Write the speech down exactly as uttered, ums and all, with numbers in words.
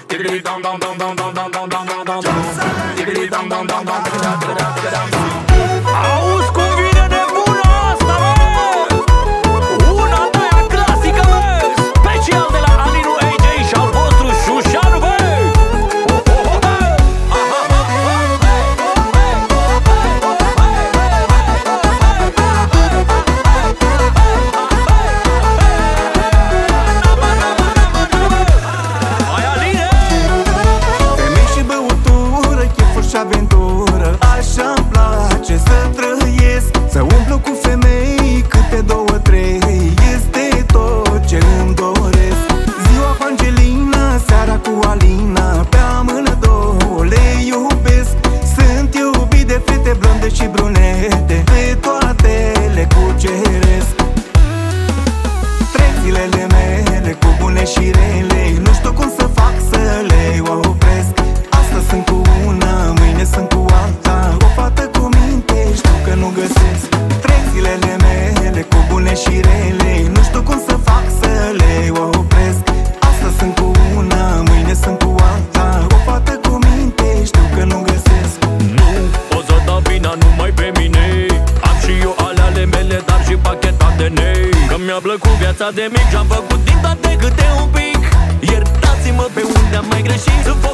Auzi cum vine de bună asta, bă! Una de aia clasică, bă! Special de la Alinu A J și al vostru Șușanu, bă! Hai, Aline! Femei și băutură, chefuri și aventură, așa-mi place să trăiesc. Să umplu cu femei câte două, trei, este tot ce îmi doresc. Ziua cu Angelina, seara cu Alina, pe amână două le iubesc. Sunt iubit de fete blonde și brunete, pe toate le cuceresc. Trec zilele mele cu bune și rele, nu știu cum să fac să le opresc. Astăzi sunt cu una, mâine sunt cu alta, o fată cu minte știu că nu găsesc. Trec zilele mele cu bune și rele, nu știu cum să fac să le opresc. Astăzi sunt cu una, mâine sunt cu alta, o fată cu minte știu că nu găsesc. Nu o să dau vina numai pe mine, am și eu ale ale mele, dar și pachetat de nei. Că mi-a plăcut viața de mic și-am făcut din toate câte un pic. Iertați-mă pe unde am mai greșit.